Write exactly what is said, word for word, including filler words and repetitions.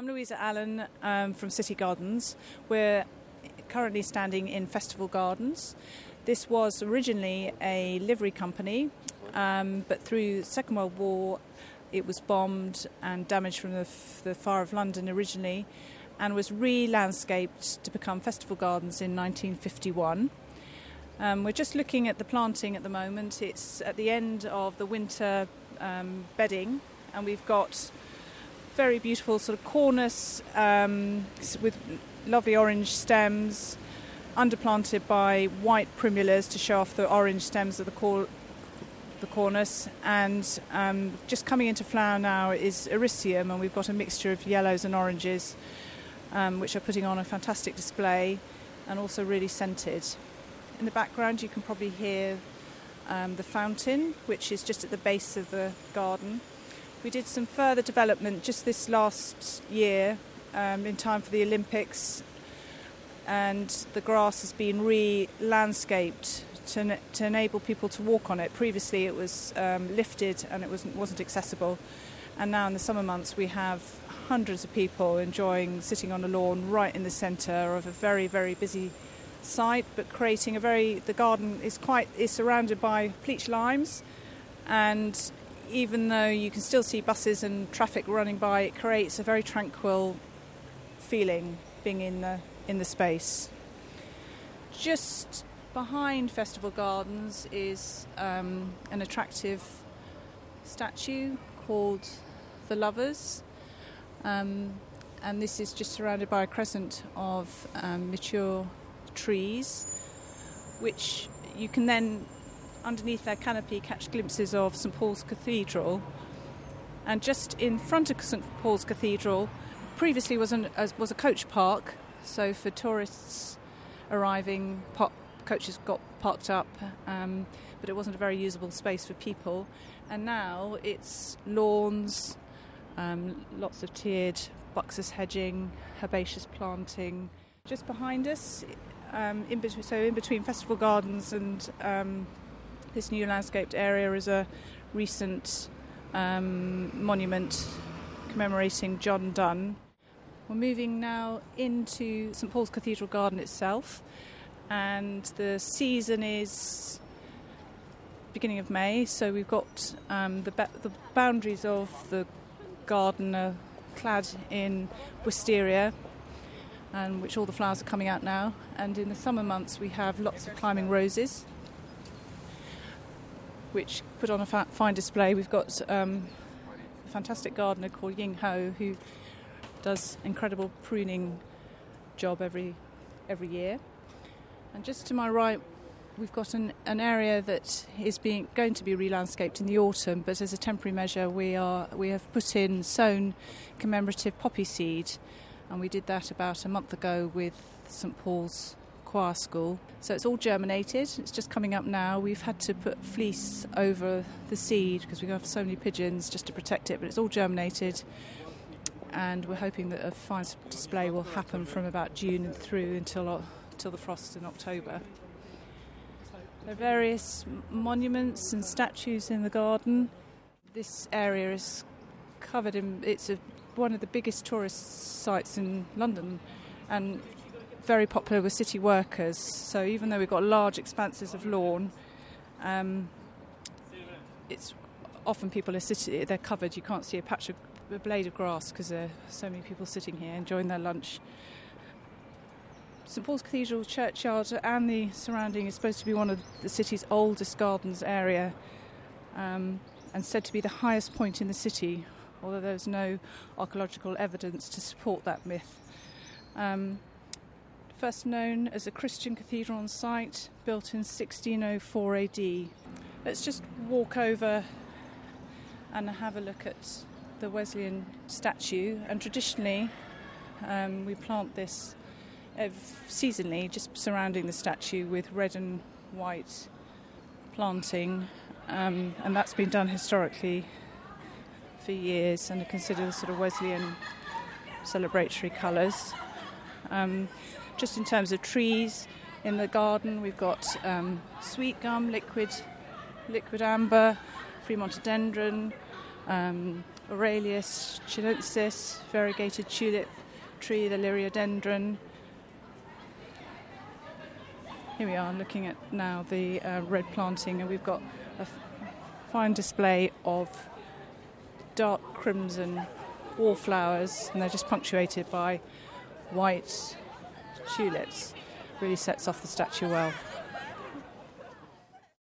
I'm Louisa Allen um, from City Gardens. We're currently standing in Festival Gardens. This was originally a livery company, um, but through the Second World War it was bombed and damaged from the, f- the Fire of London originally, and was re-landscaped to become Festival Gardens in nineteen fifty-one. Um, we're just looking at the planting at the moment. It's at the end of the winter um, bedding, and we've got very beautiful sort of cornice um, with lovely orange stems, underplanted by white primulas to show off the orange stems of the cor- the cornice. And um, just coming into flower now is Ericium, and we've got a mixture of yellows and oranges, um, which are putting on a fantastic display, and also really scented. In the background you can probably hear um, the fountain, which is just at the base of the garden. We did some further development just this last year um, in time for the Olympics, and the grass has been re-landscaped to, to enable people to walk on it. Previously it was um, lifted and it wasn't, wasn't accessible, and now in the summer months we have hundreds of people enjoying sitting on a lawn right in the centre of a very, very busy site, but creating a very... The garden is quite is surrounded by pleach limes, and even though you can still see buses and traffic running by, it creates a very tranquil feeling being in the in the space. Just behind Festival Gardens is um, an attractive statue called The Lovers, um, and this is just surrounded by a crescent of um, mature trees, which you can then, underneath their canopy, catch glimpses of St Paul's Cathedral. And just in front of St Paul's Cathedral previously was, an, uh, was a coach park, so for tourists arriving, pop, coaches got parked up, um, but it wasn't a very usable space for people. And now it's lawns, um, lots of tiered buxus hedging, herbaceous planting. Just behind us, um, in between, so in between Festival Gardens and um, this new landscaped area, is a recent um, monument commemorating John Donne. We're moving now into St Paul's Cathedral Garden itself, and the season is beginning of May, so we've got um, the, ba- the boundaries of the garden are clad in wisteria, and which all the flowers are coming out now. And in the summer months we have lots of climbing roses, which put on a fa- fine display. We've got um, a fantastic gardener called Ying Ho, who does incredible pruning job every every year. And just to my right we've got an, an area that is being going to be re-landscaped in the autumn, but as a temporary measure we are we have put in sown commemorative poppy seed, and we did that about a month ago with St Paul's Choir School. So it's all germinated, it's just coming up now. We've had to put fleece over the seed because we have so many pigeons just to protect it, but it's all germinated, and we're hoping that a fine display will happen from about June through until, until the frost in October. There are various monuments and statues in the garden. This area is covered in... It's a, one of the biggest tourist sites in London, and very popular with city workers. So even though we've got large expanses of lawn, um, it's often people are sitting, they're covered. You can't see a patch of a blade of grass because there are so many people sitting here enjoying their lunch. St Paul's Cathedral churchyard and the surrounding is supposed to be one of the city's oldest gardens area, um, and said to be the highest point in the city, although there's no archaeological evidence to support that myth. Um, first known as a Christian cathedral on site, built in sixteen oh four A D. Let's just walk over and have a look at the Wesleyan statue. And traditionally um, we plant this seasonally, just surrounding the statue with red and white planting, um, and that's been done historically for years and are considered sort of Wesleyan celebratory colours. Um, just in terms of trees in the garden, we've got um, sweet gum, liquid liquid amber, Fremontodendron, um, Aurelius chinensis, variegated tulip tree, the Liriodendron. Here we are looking at now the uh, red planting, and we've got a f- fine display of dark crimson wallflowers, and they're just punctuated by white tulips. Really sets off the statue well.